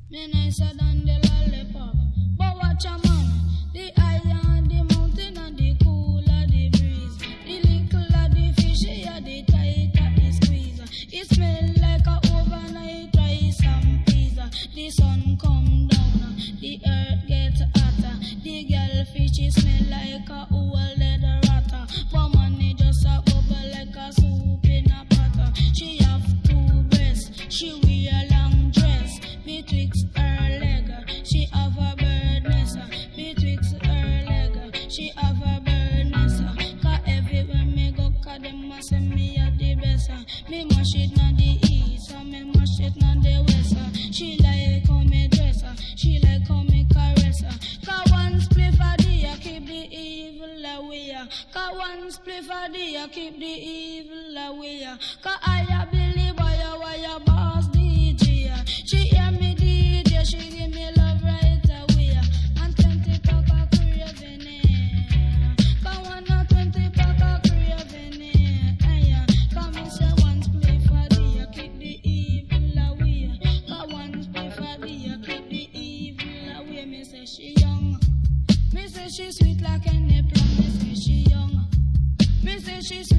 Me nicer than the lollipop. But watch a man, the higher the mountain and the cooler the breeze. The littler the fishier, the tighter the squeeze. It smell like a overnight rice and peas. The sun come down, the earth gets hotter. The girl fish smell like a old leather ratter. But man it just a bubble like a soup in a pot. She have two breasts, she wear a long dress. Betwixt her leg, she have a bird nest. Betwixt her leg, she have a bird nest. Cause everywhere me go, cause them a say me a the best. Me mash it na the east, me mash it na the west. She like how me dress, she like how me caress. Cause one spliff a day, keep the evil away. Cause one spliff a day, keep the evil away. Cause I a Billy Boy, why a boss DJ. She hear me DJ, she give me love right away. And 20 pack of craving it. Cause one a 20 pack of craving it. Cause me say one spliff a day, keep the evil away. Cause one spliff a day, keep the evil away. Me say she young, me say she sweet like any plum. Me say she young, me say she sweet